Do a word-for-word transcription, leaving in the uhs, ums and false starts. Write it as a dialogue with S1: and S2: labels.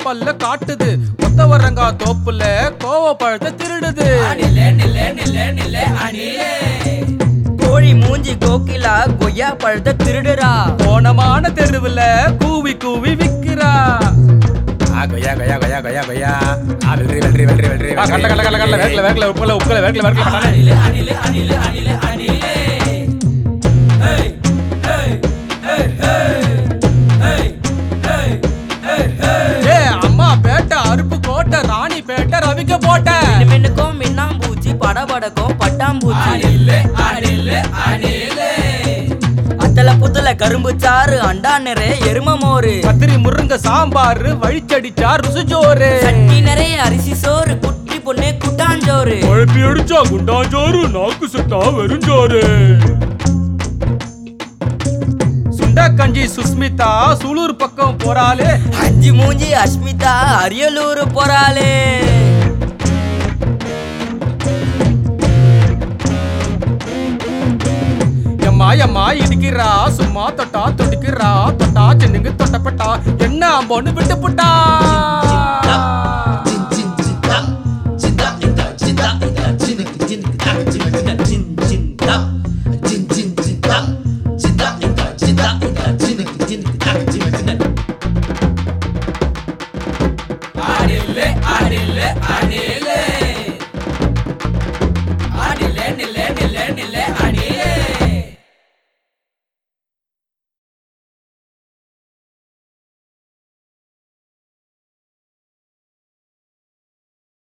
S1: பல்ல காட்டுது. கொத்தவரங்கா தோப்புல கோவ பழத்தை திருடுது.
S2: கோழி மூஞ்சி கோகிலா கொய்யா பழத்தை திருடுறா.
S1: கோணமான தெருவுல கூவி கூவி விக்கிறா. கொய்யா கொய்யா கொய்யா கொய்யா கொய்யா வெல்றி வெல்றி வெல்றி வெல்றி கடல கடல கடல கடல வேர்க்கல வேர்க்கல உப்புல உப்புல வேர்க்கல வேர்க்கல
S2: அணிலே அணிலே அணிலே அணிலே அணிலே. ஹே ஹே ஹே ஹே ஹே ஹே ஹே.
S1: ஏ அம்மா பேட்ட அருப்பு கோட்டை ராணி பேட்ட ரவிக்க போட்ட.
S2: மின்னுக்கும் மின்னாம்பூச்சி படபடக்கும் பட்டாம்பூச்சி.
S1: அணிலே அணிலே அணிலே.
S2: அத்தல புத்தல கரும்பு சாறு அண்டா நிறைய எரும மோரு.
S1: கத்திரி முருங்க சாம்பாரு வழிச்சடிச்சா ருசுஜோரு.
S2: சட்டி நிறைய அரிசி சோறு குட்டி பொண்ணு குட்டாஞ்சோறு.
S1: குழப்பி அடிச்சா குண்டாஞ்சோறு நாக்கு சுட்டா வெறுஞ்சோறு. சுண்டா கஞ்சி சுஸ்மிதா சூலூர் பக்கம் போறாளே.
S2: அஞ்சு மூஞ்சி அஸ்மிதா அரியலூர் போறாளே.
S1: மாயம்மா இடிக்கிறா சும்மா தொட்டா துடிக்கிறா. தொட்டா சின்னுங்க தொட்டப்பட்டா என்ன அம்போன்னு விட்டு புட்டா. அடிலே அடிலே அடிலே.